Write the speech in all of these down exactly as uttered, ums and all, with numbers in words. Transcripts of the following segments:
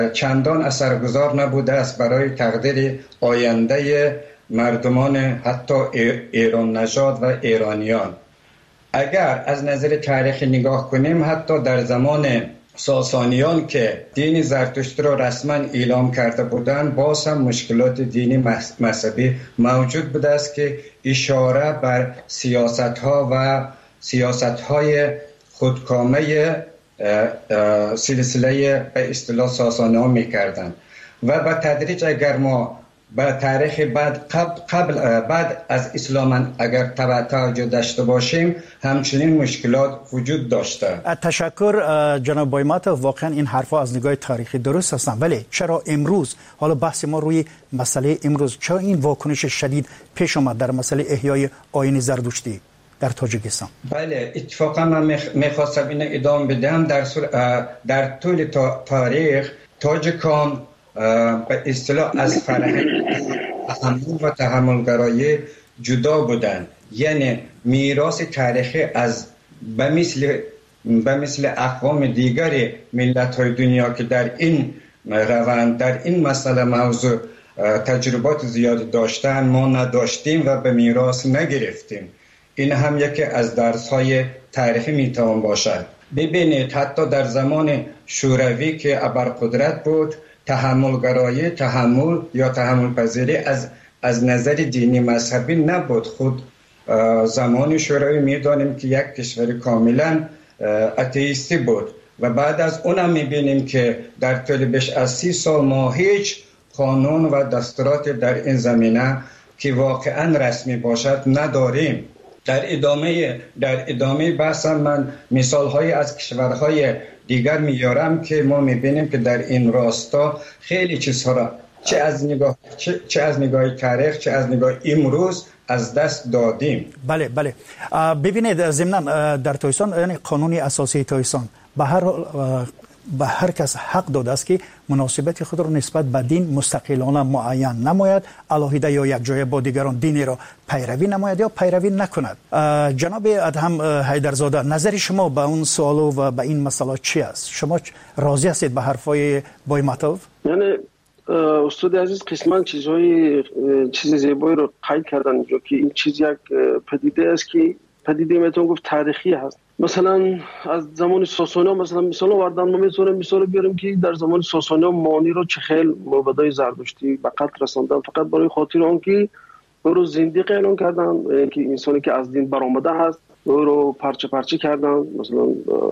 چندان اثرگذار نبوده است برای تقدیر آینده مردمان حتی ایران نژاد و ایرانیان. اگر از نظر تاریخی نگاه کنیم، حتی در زمان ساسانیان که دین زرتشتی را رسما اعلام کرده بودند، باز هم مشکلات دینی مذهبی موجود بوده است که اشاره بر سیاست‌ها و سیاست‌های خودکامه سلسله به اصطلاح ساسانیان می‌کردند و به تدریج اگر ما به تاریخ بعد قبل, قبل بعد از اسلام اگر توجه داشته باشیم، همچنین مشکلات وجود داشته. تشکر جناب بایماتوف، واقعا این حرفا از نگاه تاریخی درست هستن، ولی چرا امروز، حالا بحث ما روی مسئله امروز، چرا این واکنش شدید پیش آمد در مسئله احیای آیین زردشتی در تاجیکستان؟ بله، اتفاقا من میخواستم این ادامه بدم. در در طول تاریخ تاجیکان به اصطلاح از فرهنگ تحمل و تحملگرایی جدا بودند، یعنی میراث تاریخی از به مثل به مثل اقوام دیگر ملت‌های دنیا که در این روند در این مسئله موضوع تجربات زیادی داشتن، ما نداشتیم و به میراث نگرفتیم. این هم یکی از درس‌های تاریخی میتوان باشد. ببینید حتی در زمان شوروی که ابرقدرت بود، تحملگرایی، تحمل یا تحمل پذیری از از نظر دینی مذهبی نبود. خود زمان شوروی میدانیم که یک کشور کاملا اتئیستی بود و بعد از اونم میبینیم که در طول بیش از سی سال ما هیچ قانون و دستورات در این زمینه که واقعا رسمی باشد نداریم. در ادامه در ادامه بحثم من مثال‌های از کشورهای دیگر میارم که ما میبینیم که در این راستا خیلی چیزها را چه از نگاه چه, چه از نگاه تاریخ چه از نگاه امروز از دست دادیم. بله بله. ببینید ضمناً در تایسان، یعنی قانون اساسی تایسان به هر به هر کس حق داده است که مناسبت خود را نسبت به دین مستقلانه معین نماید، علاهیده یا یک جای با دیگران دینی را پیروی نماید یا پیروی نکند. جناب ادهم حیدرزاده، نظر شما به اون سوال و به این مسئله چی است؟ شما راضی هستید به حرفای بایماتوف؟ یعنی استاد عزیز قسمان چیزهای چیز زیبایی رو قید کردن اینجا که این چیز یک پدیده است که پدیده میتونم گفت تاریخی هست. مثلا از زمان ساسانیان مثلا مثلا وردن ما میتونیم مثال بیاریم که در زمان ساسانیان مانی رو چه خیل مبادای زردشتی به قتل رساندن فقط برای خاطر آن که او رو زندیق اعلام کردن که انسانی که از دین برآمده هست او رو پرچه پرچه کردن. مثلا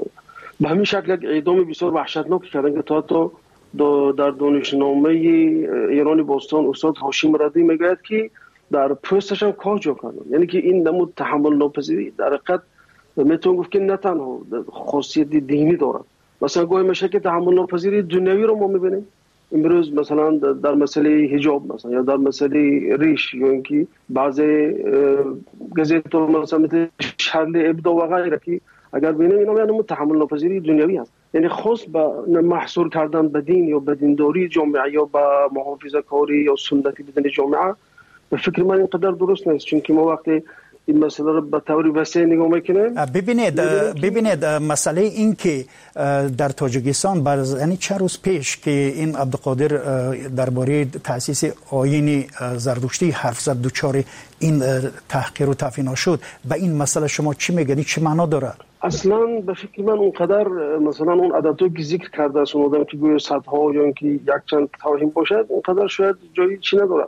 به همین شکل یک اعدام بسیار وحشتناک کردن که تا تا در دانشنامه ایران باستان استاد هاشم ردی میگوید که در پوستش هم کاه جا کردن. یعنی که این نمود تحمل ناپذیری در حقیقت میتونم گفت که نه تنها خاصیت دینی دارد. مثلا گاهی میشه که تحمل ناپذیری دنیوی رو ما میبینیم امروز، مثلا در مسئله حجاب مثلا یا در مسئله ریش یا اینکه بعضی گزیت مثلا مثل شرل ابدا و غیره که اگر ببینیم اینا یعنی تحمل ناپذیری دنیوی هست. یعنی خاص به محصور کردن به دین یا به دینداری جامعه یا به محافظه کاری یا سنتی بدن جامعه به فکر من اینقدر درست نیست، چون که ما وقتی این مسئله رو به طور وسیع نگاه میکنیم. ببینید ببینید مسئله این که در تاجیکستان بعد یعنی چند روز پیش که این عبدالقادر درباره تأسیس آیین زردشتی حرف زد، دوچار این تحقیر و تفینا شد، به این مسئله شما چی میگنید؟ چه معنا داره؟ اصلا به فکر من اونقدر مثلا اون عددها که ذکر کرده است اون آدم که گویا صدها یا اینکه یک چند توهین باشد اونقدر شاید جایی چی نداره.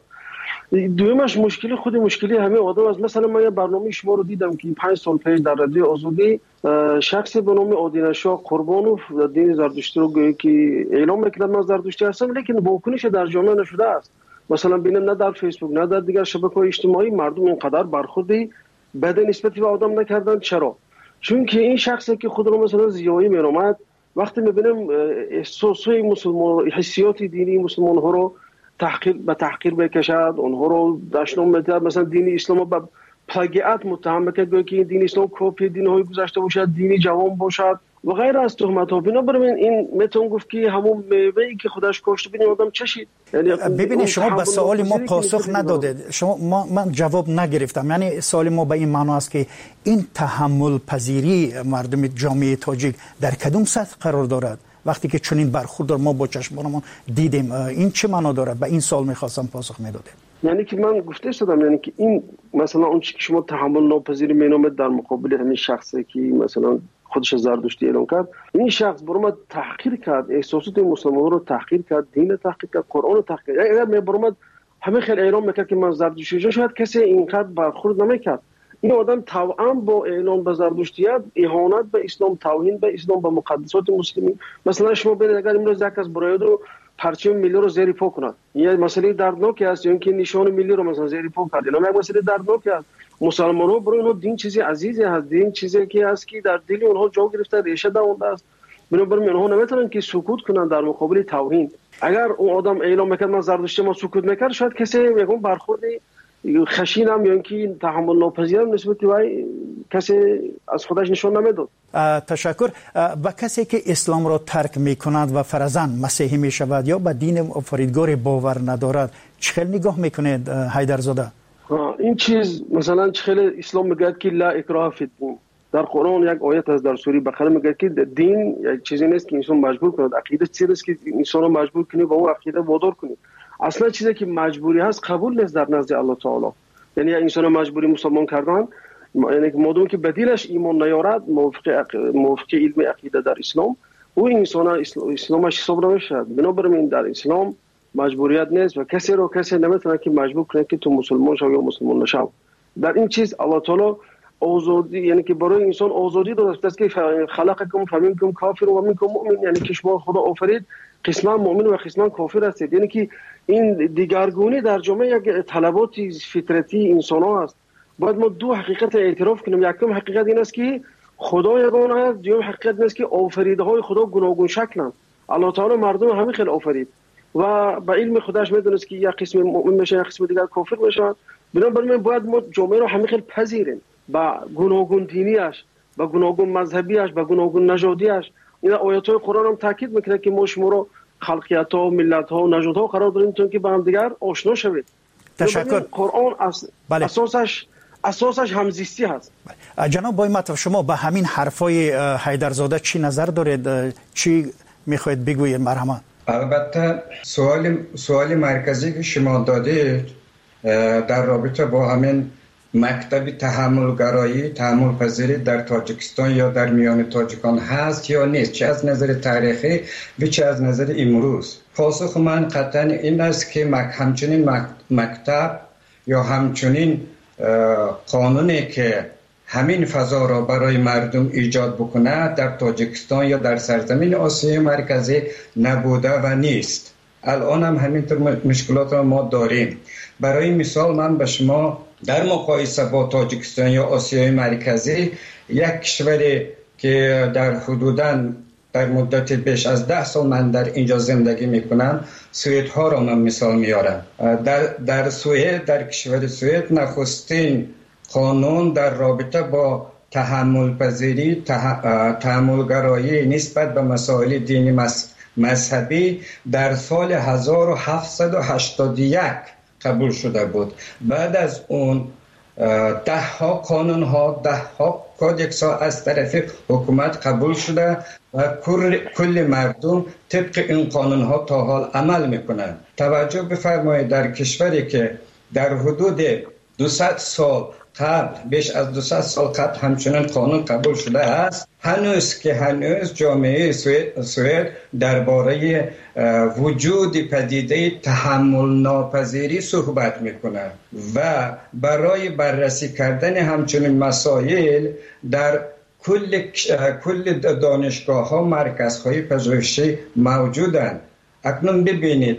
دویمش مشکلی خود مشکلی همه آدم است. مثلا من یه برنامه شما رو دیدم که پنج سال پیش در رادیو آزادی شخصی به نام آدینشاه قربانوف دین زردشتی رو گویا که اعلام میکرد من زردشتی هستم، لیکن واکنش در جامعه نشده است. مثلا ببینم نه در فیسبوک نه در دیگر شبکه‌های اجتماعی مردم اینقدر برخوردی بد نسبتی به آدم نکردن. چرا؟ چون که این شخصی که خود رو مثلا زیایی می‌نامد وقتی می‌بینیم احساسات مسلمان حسیات دینی مسلمان ها رو تحقیر به تحقیر بکشد، اونها رو دشنام می‌دهد، مثلا دین اسلام به پلاگیات متهم می‌کرد که دین اسلام کپی دین‌های گذشته باشد، دینی جوان باشد و غیر از تهمت‌ها. بنابراین این میتون گفت که همون میوه‌ای که خودش کاشته ببین آدم چشید. یعنی ببینید شما به سوال ما پاسخ ندادید، شما ما من جواب نگرفتم. یعنی سوال ما به این معنا است که این تحمل پذیری مردم جامعه تاجیک در کدوم سطح قرار دارد؟ وقتی که چنین برخورد ما با چشمانمون دیدیم. این چه معنا داره؟ به این سوال می‌خواستم پاسخ میدادید. یعنی که من گفته شدم، یعنی که این مثلا اون چیزی که شما تحمل ناپذیر مینامید در مقابل همین شخصی که مثلا خودش زردشتی اعلام کرد، این شخص برام تحقیر کرد، احساسات مسلمان‌ها رو تحقیر کرد، دین تحقیر کرد، قرآن رو تحقیر کرد. اگر من برام همه خیلی اعلام میکرد که من زردشتی، شاید کسی اینقدر برخورد نمیکرد. این آدم طبعا با اعلام به زردشتیت اهانت به اسلام، توهین به اسلام، به مقدسات مسلمین. مثلا شما ببینید اگر امروز یک از برای رو پرچم ملی رو زیر پا کنند، یه مسئله دردناکی است، یا اینکه نشان ملی رو مثلا زیر پا کرد، اینا یک مسئله دردناکی است. مسلمان‌ها برای اونها دین چیزی عزیزی هست، دین چیزی که است که در دل اونها جا گرفته، ریشه دانده است. بنابراین اونها نمیتونن که سکوت کنن در مقابل توهین. اگر اون آدم اعلام میکرد من زردشتی، ما سکوت میکرد، شاید کسی یکم برخورد خشینم یا اینکه تحمل ناپذیرم نسبت به کسی از خودش نشون نمیداد. تشکر. و کسی که اسلام را ترک میکند و فرضاً مسیحی میشود یا به دین آفریدگار باور ندارد، چه نگاه میکنید حیدرزاده؟ این چیز مثلا چه اسلام میگه که لا اکراه فی الدین. در قرآن یک آیت از در سوره بقره میگه که دین یک چیزی نیست که انسان مجبور کنه، عقیده چیزی است که انسان رو مجبور کنه به اون عقیده وادار کنه. اصلا چیزی که مجبوری هست قبول نیست در نزد الله تعالی. یعنی انسان مجبوری مسلمان کردن، یعنی مادام که بدیلش ایمان نیارد موافق موافق علم عقیده در اسلام، او انسان اسلامش حساب نمیشه. بنابراین در اسلام مجبوریت نیست و کسی رو کسی نمیتونه که مجبور کنه که تو مسلمان شو یا مسلمان نشو. در این چیز الله تعالی آزادی، یعنی که برای انسان آزادی داده است که خلقکم فمنکم کافر و منکم مؤمن، یعنی که شما خدا آفرید قسمان مؤمن و قسمان کافر هستید. یعنی که این دیگرگونی در جامعه یک طلبات فطرتی انسان ها است. باید ما دو حقیقت اعتراف کنیم. یکم حقیقت این است که خدا یگانه است، دوم حقیقت این است که آفریده های خدا گوناگون شکلند. الله تعالی مردم همه خیلی آفرید و به علم خودش میدونست که یک قسم مؤمن میشه، یک قسم دیگر کافر میشه. بنابراین باید ما جامعه رو همه خیلی پذیریم با گوناگون دینیش، با گوناگون مذهبیش، با گوناگون نژادیش. این آیات های قرآن هم تاکید میکنه که ما شما رو خلقیت ها، ملت ها و نژاد ها قرار داریم تا که با هم دیگر آشنا شوید. تشکر. قرآن اس... بله. اساسش اساسش همزیستی هست. بله. جناب بای مطلب، شما به همین حرفای حیدرزاده چی نظر دارید؟ چی میخواید بگویید؟ مرحمت. البته سوال سوال مرکزی که شما دادید در رابطه با همین مکتب تحملگرایی، تحمل پذیری در تاجیکستان یا در میان تاجیکان هست یا نیست، چه از نظر تاریخی و چه از نظر امروز؟ پاسخ من قطعا این است که همچنین مکتب یا همچنین قانونی که همین فضا را برای مردم ایجاد بکنه در تاجیکستان یا در سرزمین آسیای مرکزی نبوده و نیست. الان هم همینطور مشکلات را ما داریم. برای مثال من به شما در مقایسه با تاجیکستان یا آسیای مرکزی، یک کشوری که در حدوداً در مدت بیش از ده سال من در اینجا زندگی میکنم، سوئد ها را من مثال میارم. در در سوئد، در کشور سوئد نخستین قانون در رابطه با تحمل پذیری، تحملگرایی نسبت به مسائل دینی مذهبی در سال هزار و هفتصد و هشتاد و یک قبول شده بود. بعد از اون ده ها قانون ها، ده ها کودکس ها از طرف حکومت قبول شده و کل مردم طبق این قانون ها تا حال عمل میکنند. توجه بفرمایید در کشوری که در حدود دویست سال قبل، بیش از دویست سال قبل همچنان قانون قبول شده است، هنوز که هنوز جامعه سوئد درباره وجود پدیده تحمل ناپذیری صحبت میکنه و برای بررسی کردن همچنین مسائل در کل کل دانشگاه ها مرکزهای پژوهشی موجودند. اکنون ببینید،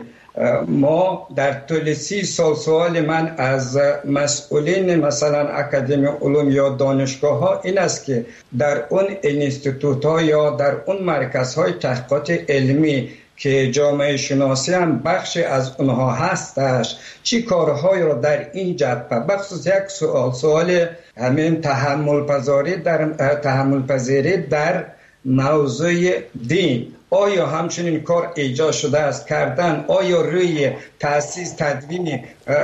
ما در طول سی سال سوال من از مسئولین مثلا اکادمی علوم یا دانشگاه ها این است که در اون اینستیتوت ها یا در اون مرکز های تحقیقات علمی که جامعه شناسی هم بخشی از اونها هستش، چی کارهایی را در این جبهه، بخصوص یک سوال سوال همین تحمل پذیری در تحمل پذیری در موضوع دین، آیا همچنین کار ایجاد شده است کردن؟ آیا روی تأسیس تدوین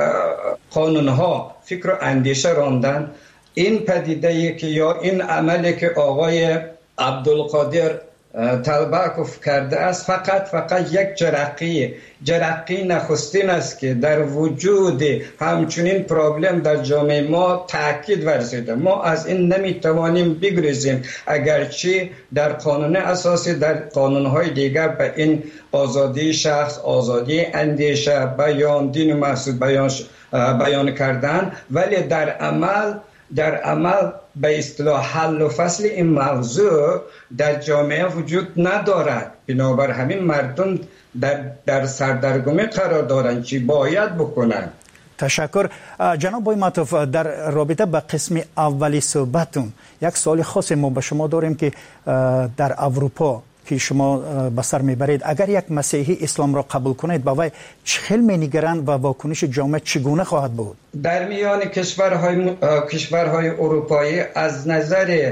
قانونها فکر و اندیشه راندن؟ این پدیده که یا این عملی که آقای عبدالقادر تلبکوف کرده است فقط فقط یک جرقی جرقی نخستین است که در وجود همچنین پرابلم در جامعه ما تاکید ورزیده. ما از این نمیتوانیم بگریزیم، اگرچه در قانون اساسی در قانونهای دیگر به این آزادی شخص، آزادی اندیشه، بیان، دین و مقصود بیان بیان کردن، ولی در عمل در عمل به اصطلاح حل و فصل این موضوع در جامعه وجود ندارد. بنابر همین مردم در, در سردرگمی قرار دارند چی باید بکنند. تشکر. جناب بای معطوف، در رابطه با قسم اولی صحبتون یک سوال خاص ما به شما داریم که در اروپا که شما به سر میبرید، اگر یک مسیحی اسلام را قبول کنید با وی چه خیلی می‌نگرند و واکنش جامعه چگونه خواهد بود؟ در میان کشورهای کشورهای اروپایی از نظر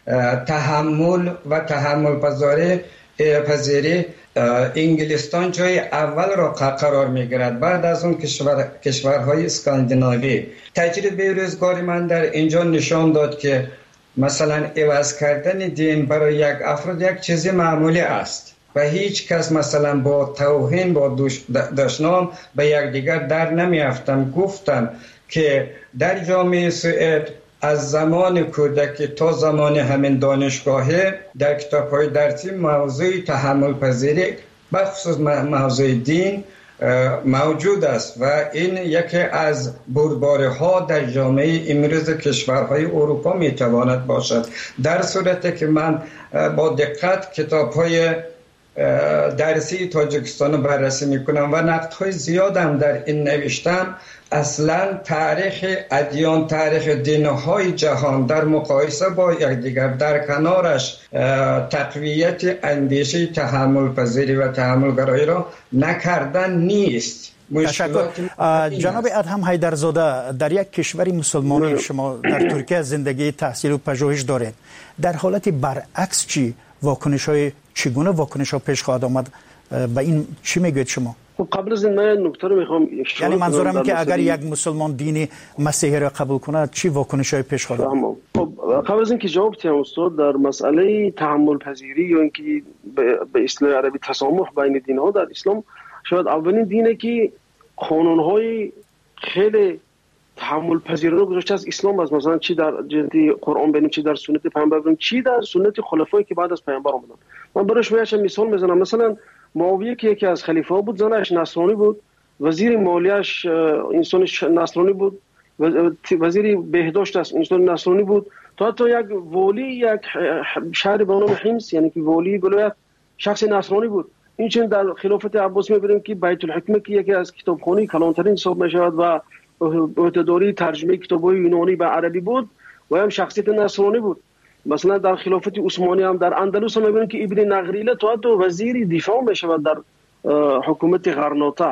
تحمل و تحمل پذیری پذیری انگلستان جای اول را قرار میگیرد، بعد از اون کشور کشورهای اسکاندیناوی. تجربه روزگار من در اینجا نشان داد که مثلا عوض کردن دین برای یک افراد یک چیزی معمولی است و هیچ کس مثلا با توهین با دشنام به یک دیگر در نمیافتم. گفتم که در جامعه سوئد از زمان کودکی تا زمان همین دانشگاهی در کتاب‌های درسی موضوع تحمل پذیری بخصوص موضوع دین موجود است و این یکی از بردباری‌ها در جامعه امروز کشورهای اروپا میتواند باشد. در صورتی که من با دقت کتاب‌های درسی تاجیکستان رو بررسی میکنم و نقدهای زیادم در این نوشتم، اصلا تاریخ ادیان، تاریخ دین‌های جهان در مقایسه با یکدیگر در کنارش تقویت اندیشه تحمل پذیری و تحمل گرایی را نکردن نیست. تشکر. جناب ادهم حیدرزاده، در یک کشوری مسلمانی شما در ترکیه زندگی، تحصیل و پژوهش دارید، در حالت برعکس چی واکنش های چگونه واکنش ها پیش خواهد آمد؟ و این چی میگوید شما؟ قبل از این من نکته رو میخوام، یعنی منظورم این که اگر یک مسلمان دینی مسیحی را قبول کنه چی واکنش های پیش خواهد آمد؟ خب قبل از اینکه جواب بدم استاد، در مسئله تحمل پذیری یا اینکه به اصطلاح عربی تسامح بین دین ها در اسلام، شاید اولین دینه که قانون های خیلی تحمل پذیری رو گذاشته از اسلام است. مثلا چی در جهت قرآن ببینیم، چی در سنت پیامبر ببینیم، چی در سنت خلفایی که بعد از پیامبر اومدن. من برای شما یک مثال میزنم. مثلا معاویه که یکی از خلیفه ها بود، زنش نصرانی بود، وزیر مالیش انسان نصرانی بود، وزیر بهداشت است انسان نصرانی بود، تا حتی یک ولی یک شهر به نام حمص، یعنی که ولی ولایت شخص نصرانی بود. این چون در خلافت عباسی میبینیم که بیت الحکمه که یکی از کتابخانه کلانترین حساب میشود و عهده‌داری ترجمه کتاب‌های یونانی به عربی بود و هم شخصیت نصرانی بود. مثلا در خلافت عثمانی هم در اندلس هم می‌بینیم که ابن نغریله تا حتی وزیر دفاع میشود در حکومت غرناطه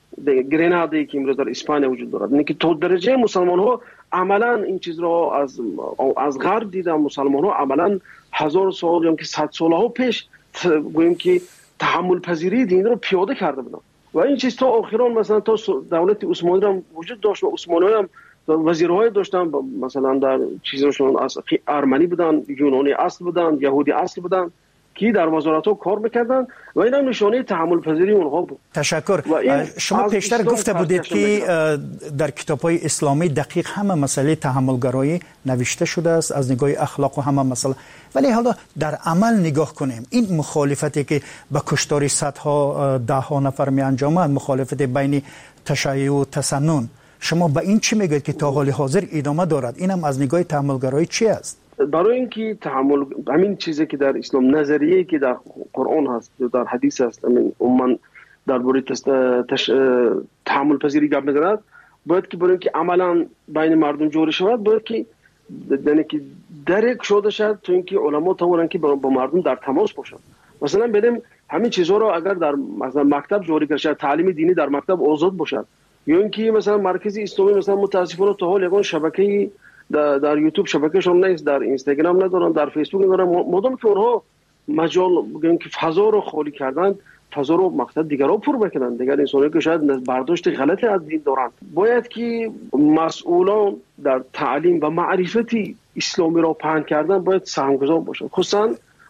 گرینادی که امروز در اسپانیا وجود دارد. یعنی که تا درجه مسلمان‌ها عملاً این چیز را از از غرب دیدن. مسلمان‌ها عملاً هزار سال یا که صد سال‌ها پیش گوییم که تحمل پذیری دین رو پیاده کرده بودن و این چیز تا آخران مثلا تا دولت عثمانی هم وجود داشت و عثمانی هم وزیرهای داشتن، مثلا در چیزشون از ارمنی بودن، یونانی اصل بودن، یهودی اصل بودن که در وزارت‌ها کار می‌کردن و این هم نشانه تحمل پذیری اونها بود. تشکر. شما پیشتر گفته بودید که در کتاب‌های اسلامی دقیق همه مسئله تحمل گرایی نوشته شده است از نگاه اخلاق و همه مسئله، ولی حالا در عمل نگاه کنیم، این مخالفتی که با کشتار صدها ده ها نفر می انجامد، مخالفت بین تشیع و تسنن، شما به این چی میگید که تا حال حاضر ادامه دارد؟ اینم از نگاه تحمل گرایی چی است؟ برای اینکه تحمل همین چیزی که در اسلام نظریه‌ای که در قرآن هست یا در حدیث هست، همین عموما درباره تش... تحمل پذیری گپ می‌زند، باید که برای اینکه عملاً بین مردم جوری شود باید که یعنی که درک شده شد تو اینکه علما تمرن که با مردم در تماس باشند. مثلا بدیم همین چیزها رو اگر در مثلا مکتب جوری کرد، تعلیم دینی در مکتب آزاد باشد، یا اینکه مثلا مرکز اسلامی مثلا متاسفانه تا حال یگان شبکه در, در یوتیوب شبکهشون نیست، در اینستاگرام ندارن، در فیسبوک ندارن، مادام که اونها مجال بگن که فضا رو خالی کردن، فضا رو مقصد دیگر رو پر بکنن، دیگر انسانی که شاید برداشت غلط از دین دارن، باید که مسئولان در تعلیم و معرفت اسلامی را پهن کردن باید سهمگذار باشن. خصوصا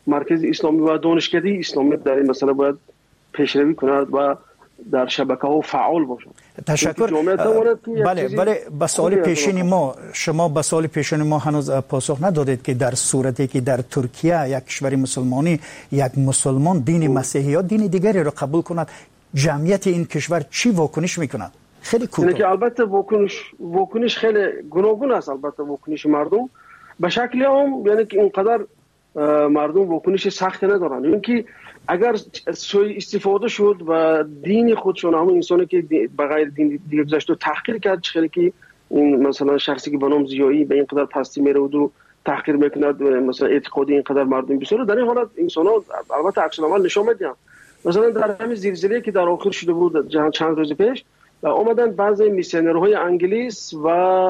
مرکز اسلامی و دانشکده اسلامی در این مسئله باید پیشروی کند و در شبکه ها فعال باشد. تشکر. بله بله به سوال پیشین ما شما به سوال پیشین ما هنوز پاسخ ندادید که در صورتی که در ترکیه یک کشور مسلمانی یک مسلمان دین مسیحی یا دین دیگری را قبول کند جمعیت این کشور چی واکنش میکند؟ خیلی کوتاه. یعنی که البته واکنش واکنش خیلی گوناگون است. البته واکنش مردم به شکل عام یعنی که اینقدر مردم واکنش سخت ندارن. اینکه اگر سوء استفاده شد و دین خودشون هم انسانی که بغیر دین دیگه گذاشت و تحقیر کرد، چه که این مثلا شخصی که به نام زیایی به این قدر پستی میره و تحقیر میکند مثلا اعتقادی اینقدر مردم بسیار در این حالت انسان ها البته عکس العمل نشون میدن. مثلا در همین زلزله که در آخر شده بود چند روز پیش اومدن بعضی میسیونرهای انگلیس و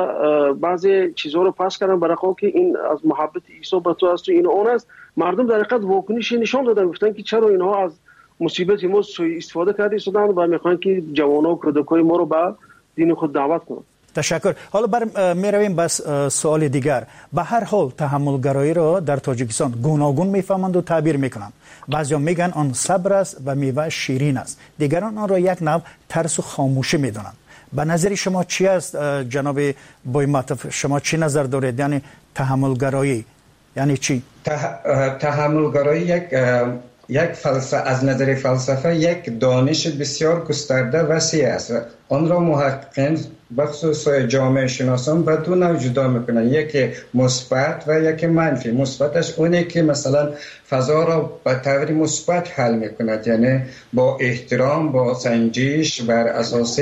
بعضی چیزها رو پاس کردن برای که این از محبت عیسی به تو است و این اون است. مردم در حقیقت واکنش نشان دادن، گفتن که چرا اینها از مصیبت ما سوء استفاده کرده شدن و میخوان که جوانان و کودکان ما رو به دین خود دعوت کنند. تشکر. حالا بر میرویم بس سوال دیگر. به هر حال تحملگرایی را در تاجیکستان گوناگون میفهمند و تعبیر میکنند. بعضیا میگن آن صبر است و میوه شیرین است، دیگران آن را یک نوع ترس و خاموشی میدونند. به نظر شما چی است جناب بویماتوف؟ شما چی نظر دارید؟ یعنی تحملگرایی یعنی چی؟ تحملگرایی یک یک فلسفه از نظر فلسفه یک دانش بسیار گسترده وسیع است. آن را محققین بخصوص جامعه شناسان به دو نوع جدا میکنن، یکی مثبت و یکی منفی. مثبتش اونه که مثلا فضا را به طور مثبت حل میکند، یعنی با احترام، با سنجش بر اساس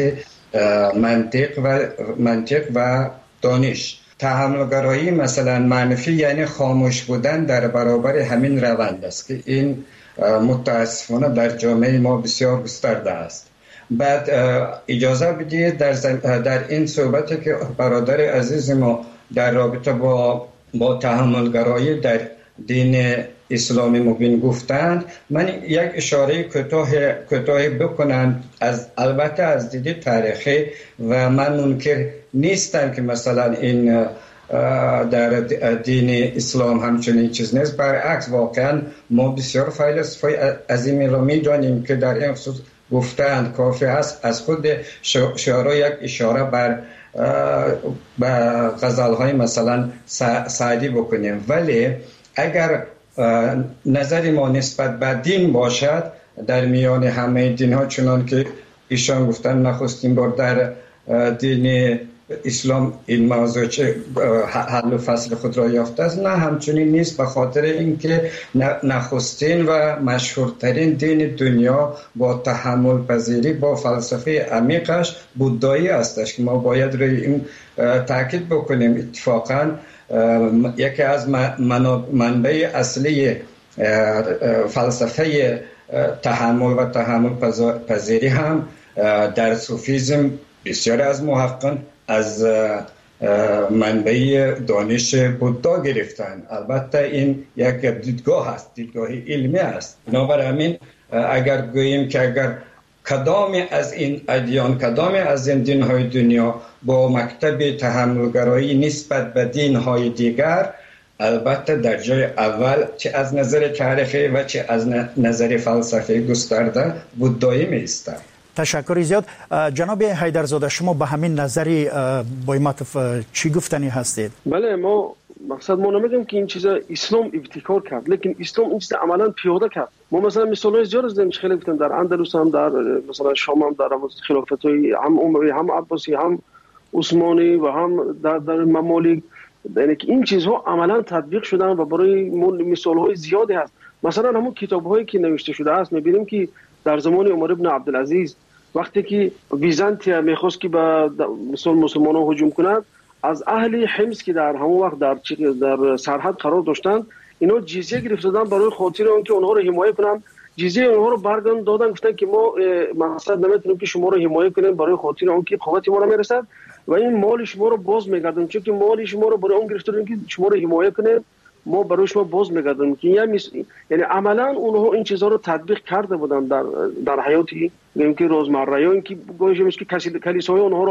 منطق و منطق و دانش. تحملگرایی مثلا منفی یعنی خاموش بودن در برابر همین روند است که این متاسفانه در جامعه ما بسیار گسترده است. بعد اجازه بدید در, در این صحبتی که برادر عزیز ما در رابطه با با تحملگرایی در دین اسلامی مبین گفتند، من یک اشاره کوتاه کوتاه بکنم. از البته از دید تاریخی و من منکر نیستم که مثلا این در دین اسلام همچنین چیز نیست. برعکس واقعا ما بسیار فیلسوفای عظیمی را می‌دانیم که در این خصوص گفتند کافی است از خود شعرا یک اشاره بر به غزل‌های مثلا سعدی بکنیم. ولی اگر نظر ما نسبت به دین باشد، در میان همه دین‌ها چنان که ایشان گفتن نخستین بار در دین اسلام این موضوع چه حل و فصل خود را یافته است، نه همچنین نیست، به خاطر اینکه نخستین و مشهورترین دین دنیا با تحمل پذیری با فلسفه عمیقش بودایی استش که ما باید روی این تاکید بکنیم. اتفاقا یکی از منبع اصلی فلسفه تحمل و تحمل پذیری هم در صوفیزم بسیار از محققان از منبع دانش بودا گرفتن. البته این یک دیدگاه است، دیدگاه علمی است. بنابراین اگر گوییم که اگر کدام از این ادیان، کدام از این دین‌های دنیا با مکتب تحملگرایی نسبت به دین‌های دیگر، البته در جای اول چه از نظر تاریخی و چه از نظر فلسفی گسترده بودایی می‌ایستد. تشکر زیاد. جناب حیدرزاده شما به همین نظری بویماتوف چی گفتنی هستید؟ بله، ما مقصد ما نمیگم که این چیزا اسلام ابتکار کرد، لیکن اسلام این چیزا عملا پیاده کرد. ما مثلا مثالای زیاد از داریم، خیلی گفتم در اندلس هم، در مثلا شام هم، در خلافت‌های هم اموی، هم عباسی، هم عثمانی و هم در در ممالک، یعنی که این چیزها عملا تطبیق شدن و برای مثال‌های زیادی هست. مثلا همون کتاب‌هایی که نوشته شده است می‌بینیم که در زمان عمر ابن عبدالعزیز وقتی که بیزانتیا میخواست که به مثلا مسلمانان هجوم کند، از اهل حمص که در همون وقت در در سرحد قرار داشتند، اینا جزیه گرفتن برای خاطر اینکه اونها رو حمایت کنن. جزیه اونها رو برگردوندن دادن، گفتن که ما مقصد نمیتونیم که شما رو حمایت کنیم برای خاطر اینکه قوت ما نمیرسد و این مال شما رو باز میگردن، چون که مال شما رو برای اون گرفتن که شما رو حمایت کنیم، ما برای شما باز میگردیم. که یعنی یعنی عملا اونها این چیزها رو تطبیق کرده بودن در در حیاتی، میگم که روزمره، یا اینکه گویش میشه که کلیسای اونها رو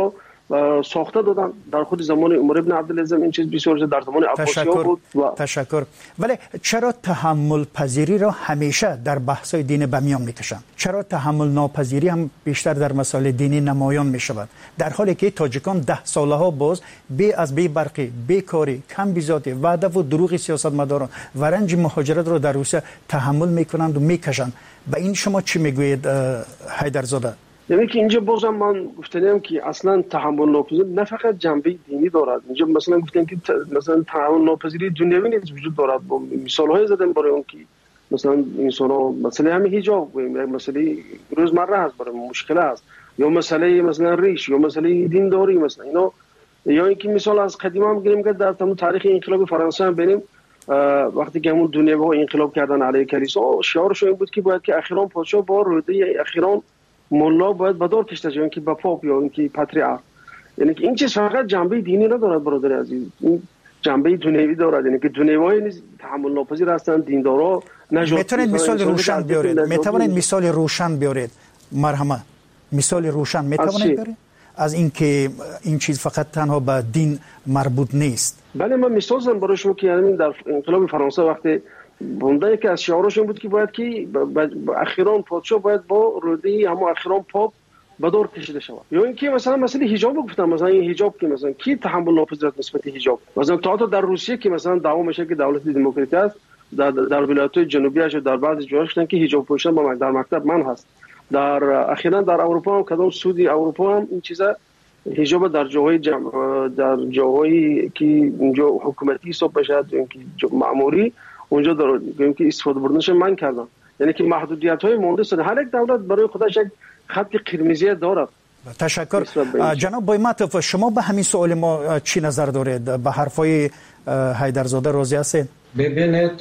ساخته دادن. در خود زمان عمر ابن عبدالعزیز این چیز بسیار در زمان عباسی‌ها بود. و تشکر. ولی چرا تحمل پذیری را همیشه در بحث‌های دین به میان می‌کشند؟ چرا تحمل ناپذیری هم بیشتر در مسائل دینی نمایان می‌شود؟ در حالی که تاجیکان ده سالها باز بی از بی برقی، بیکاری، کم بیزاتی، وعده و دروغ سیاستمداران و رنج مهاجرت را در روسیه تحمل می‌کنند و می‌کشند. به این شما چی میگویید حیدرزاده؟ یعنی که اینجا بازم من گفتم که اصلا تحمل ناپذیری نه فقط جنبه دینی دارد. اینجا مثلا گفتم که مثلا تحمل ناپذیری دنیوی نیز وجود دارد. با مثال‌های زدم برای اون که مثلا انسان‌ها مثلا همین حجاب مسئله روزمره است، برای مشکل است، یا مسئله مثلا ریش، یا مسئله دینداری مثلا اینا. یا اینکه مثال از قدیم هم بگیریم که در تمام تاریخ انقلاب فرانسه هم ببینیم وقتی که همون دنیوی انقلاب کردن علیه کلیسا، شعارش این بود که باید که اخیراً پادشاه با روده اخیراً مولا باید بدار کشته جایی که با پاپ یا اینکه پاتریارک. یعنی که این چیز فقط جنبه دینی ندارد برادر عزیز، این جنبه دنیوی دارد. یعنی که دنیوی نیز تحمل ناپذیر هستند، دیندارا نجات. میتونید مثال روشن بیارید؟ میتونید مثال روشن بیارید؟ مرحمت مثال روشن میتونید بیارید از اینکه این چیز فقط تنها به دین مربوط نیست؟ بله من مثال زدم برای شما که یعنی در انقلاب فرانسه وقتی بنده که از شعارش این بود که باید که اخیراً پادشاه باید با روده اما اخیراً پاپ بدار کشیده شود. یا اینکه مثلا مسئله حجاب گفتم، مثلا این حجاب که مثلا کی تحمل ناپذیر نسبت حجاب، مثلا تا تا در روسیه که مثلا دعوا میشه که دولت دموکراتی است، در در ولایت‌های جنوبی اش در بعضی جاها گفتن که حجاب پوشیدن با در مکتب من هست. در اخیراً در اروپا هم کدام سعودی اروپا هم این چیزا حجاب در جاهای جمع در جاهایی که اونجا حکومتی حساب بشه اینکه مأموری اونجا دارن که استفاده بردنش من کردن. یعنی که محدودیت‌های مونده شده. هر یک دولت برای خودش یک خط قرمزی دارد. تشکر. جناب بایمتوف، شما به همین سوال ما چی نظر دارید؟ به حرفای حیدرزاده راضی هستید؟ ببینید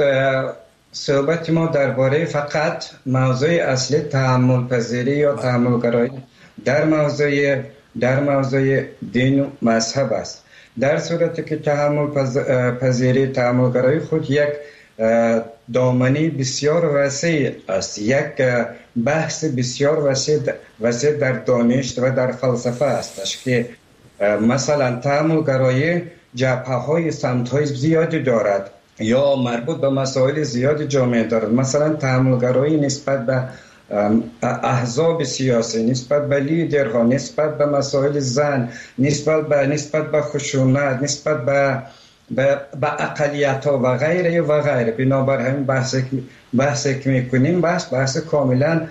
صحبت ما درباره فقط موضوع اصلی تحمل پذیری یا تحمل گرایی در موضوع در موضوع دین و مذهب است. در صورتی که تحمل پذیری تحمل گرایی خود یک دامنی بسیار وسیع است، یک بحث بسیار وسیع وسیع در دانش و در فلسفه است که مثلا تحمل گرایی جبهه‌های سمت‌های زیادی دارد یا مربوط به مسائل زیادی جامعه دارد. مثلا تحمل گرایی نسبت به احزاب سیاسی، نسبت به لیدرها، نسبت به مسائل زن، نسبت به نسبت به خشونت، نسبت به به اقلیت‌ها و غیره و غیره. بنابراین بحث بحث که می‌کنیم بحث بحث کاملا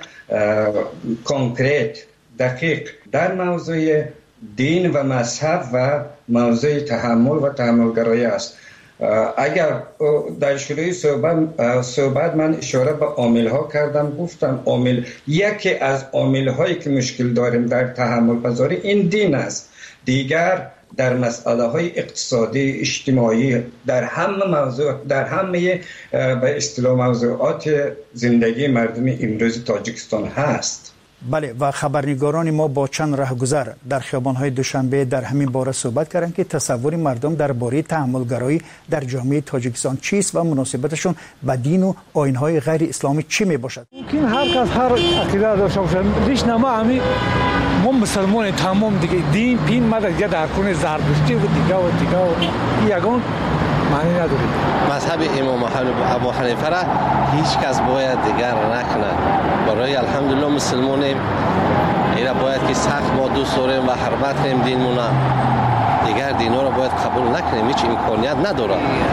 کنکریت دقیق در موضوع دین و مذهب و موضوع تحمل و تحمل گرایی است. اگر در شروع صحبت صحبت من اشاره به عامل‌ها کردم، گفتم عامل یکی از عامل‌هایی که مشکل داریم در تحمل پذیری این دین است. دیگر در مسئله های اقتصادی اجتماعی در همه موضوع در همه به اصطلاح موضوعات زندگی مردم امروز تاجیکستان هست. بله و خبرنگاران ما با چند راهگذر در خیابان‌های دوشنبه در همین باره صحبت کردند که تصور مردم درباره تحمل‌گرایی در جامعه تاجیکستان چیست و مناسبتشون با دین و آیین‌های غیر اسلامی چی میباشد. ممکن هر کس هر عقیده داشته باشه، لیش نما همین ما مسلمان تمام دیگه دین پین ما دیگه در کنه زرتشتی و دیگه و دیگه و یگان معنی نداره. مذهب امام ابو حنیفه را هیچ کس باید دیگر نکنه. برای الحمدلله مسلمانیم اینا باید که سخت با دوست داریم و حرمت کنیم دینمون. دیگر دینا را باید قبول نکنیم، هیچ امکانیت نداره.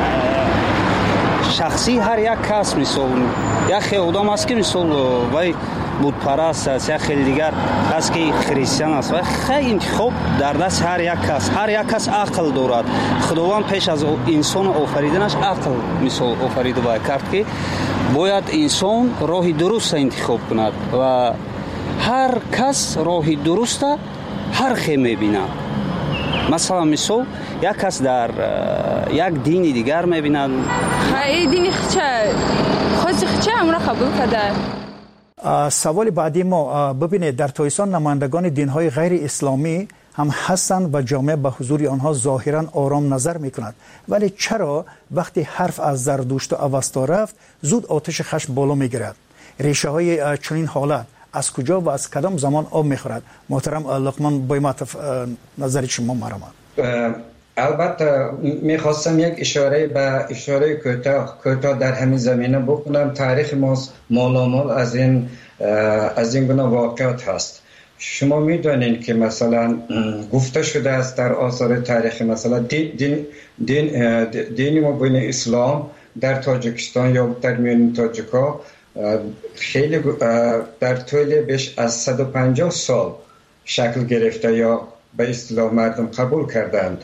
شخصی هر یک کس مثال یک خیلی آدم است که مثال وای بود پرست است، یک خیلی دیگر است که خریستیان است و خیلی خوب در دست هر یک کس هر یک کس عقل دارد. خداوند پیش از انسان آفریدنش عقل مثال آفریده باید کرد که باید انسان راه درست انتخاب کند و هر کس راه درست هر خیلی میبیند. مثلا مثال یک کس در یک دینی دیگر میبیند خیلی دینی خچه خودی خچه همراه قبول کرده. سوال بعدی ما ببینید در تاجیکستان نمایندگان دین‌های غیر اسلامی هم هستند و جامعه به حضور آنها ظاهراً آرام نظر می‌کند، ولی چرا وقتی حرف از زردشت و اوستا رفت زود آتش خشم بالا می‌گیرد؟ ریشه های چنین حالت از کجا و از کدام زمان آب میخورد؟ محترم لقمان بویماتوف، نظر شما مرحبا. البته میخواستم یک اشاره به اشاره کوتاه کوتاه در همین زمینه بکنم. تاریخ ما مالامال از این از این گونه واقعات هست. شما میدونید که مثلا گفته شده است در آثار تاریخی، مثلا دین دین دین, دین مبین اسلام در تاجیکستان یا در میان تاجیکا خیلی در طول بیش از صد و پنجاه سال شکل گرفته یا به اصطلاح مردم قبول کردند.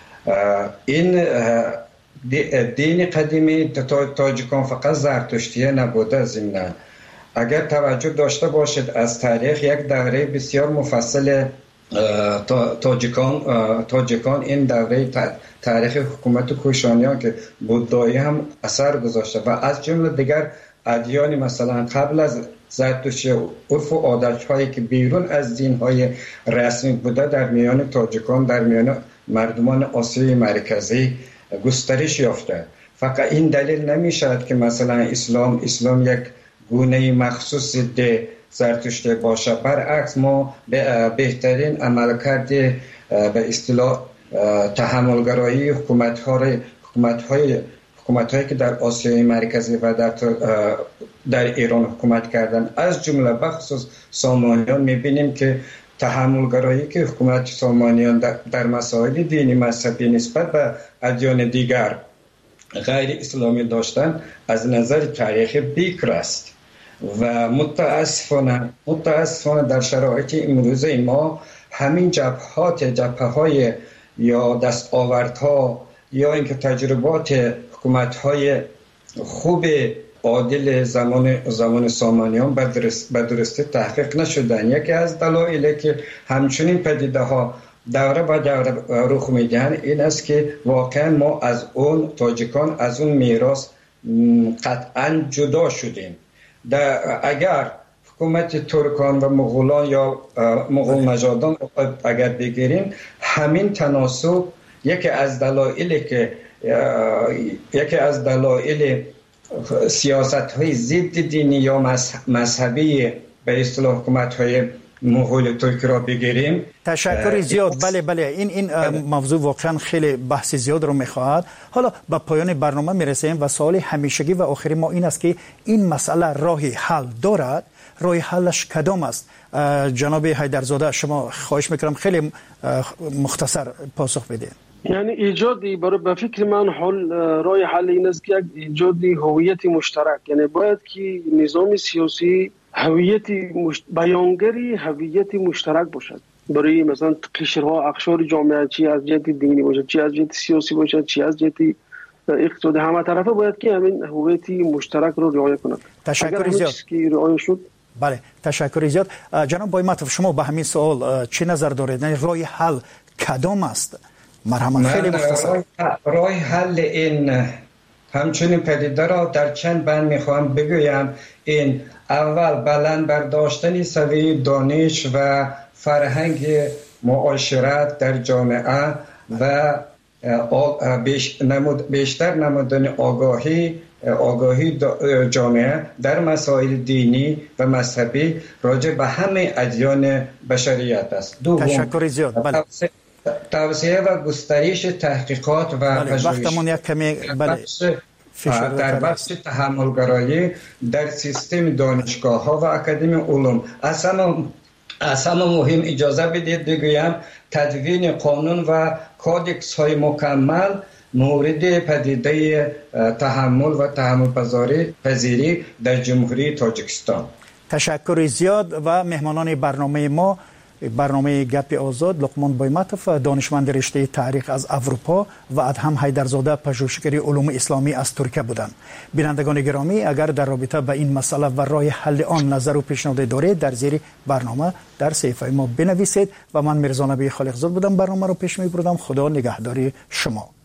این دین قدیمی تاجیکان فقط زرتشتیه نبوده. ضمناً اگر توجه داشته باشید از تاریخ، یک دوره بسیار مفصل تاجیکان تاجیکان این دوره تاریخ حکومت کوشانیان که بودایی هم اثر گذاشته و از جمله دیگر ادیان مثلا قبل از زرتشتی عرف و عادت هایی که بیرون از دین های رسمی بوده در میان تاجیکان، در میان مردمان آسیای مرکزی گسترش یافته. فقط این دلیل نمیشد که مثلا اسلام اسلام یک گونه مخصوص ده زرتشتی باشه. برعکس ما بهترین عملکرد به اصطلاح تحملگرایی حکومت های حکومت های حکومت هایی که در آسیای مرکزی و در در ایران حکومت کردن، از جمله بخصوص سامانیان، میبینیم که تحملگرایی که حکومت سامانیان در, در مسائل دینی مذهبی نسبت به ادیان دیگر غیر اسلامی داشتن از نظر تاریخی بیکر است و متاسفانه متاسفانه در شرایط امروزه ما همین جبهات جبهه‌های یا دستاوردها یا اینکه تجربات حکومت‌های خوب عادل زمان زمان سامانیان به درست به درستی تحقیق نشدن. یکی از دلایلی که همچنین پدیده‌ها دوره با دوره رخ میدن این است که واقعا ما از اون تاجیکان از اون میراث قطعا جدا شدیم. اگر حکومت ترکان و مغولان یا مغول نژادان اگر بگیریم، همین تناسب یکی از دلایلی که یکی از دلایل سیاست‌های ضد دینی یا مذهبی به اصطلاح حکومت‌های مغول ترک را بگیریم. تشکر زیاد. بله بله این این موضوع واقعا خیلی بحث زیاد رو می‌خواهد. حالا به پایان برنامه میرسیم و سوال همیشگی و آخری ما این است که این مسئله راهی حل دارد؟ راه حلش کدام است؟ جناب حیدرزاده شما خواهش میکنم خیلی مختصر پاسخ بدید. یعنی ایجادی برای به فکر من حل راه حل این است که ایجادی هویت مشترک، یعنی باید که نظام سیاسی هویتی مشت... بیانگری هویت مشترک باشد برای مثلا قشرها اقشار جامعه، چی از جهت دینی باشد، چی از جهت سیاسی باشد، چی از جهت اقتصادی، همه طرفه باید که همین هویت مشترک رو رعایت کنند. تشکر زیاد. شد بله تشکر زیاد. جناب بویماتوف شما به همین سوال چه نظر دارید؟ یعنی راه حل کدام است؟ مرحبا خیلی مختصر. راه حل این همچنین پدیده را در چند بند میخوام بگویم. این اول بلند برداشتن سویه دانش و فرهنگ معاشرت در جامعه و بیشتر نمودن آگاهی آگاهی جامعه در مسائل دینی و مذهبی راجع به همه ادیان بشریت است. دوم تشکر زیاد. بله. توسعه و گسترش تحقیقات و بله. وقتمون یک کمی بله. در بخش تحملگرایی در سیستم دانشگاه ها و اکادمی علوم از همه مهم اجازه بدید بگویم تدوین قانون و کودکس های مکمل مورد پدیده تحمل و تحمل پذیری در جمهوری تاجیکستان. تشکر زیاد. و مهمانان برنامه ما، برنامه گپ آزاد، لقمان بویماتوف دانشمند رشته تاریخ از اروپا و ادهم حیدرزاده پژوهشگر علوم اسلامی از ترکیه بودند. بینندگان گرامی، اگر در رابطه با این مسئله و راه حل آن نظر و پیشنهاد دارید در زیر برنامه در صفحه ما بنویسید. و من میرزا نبی خالقزاد بودم، برنامه رو پیش میبردم. خدا نگهداری شما.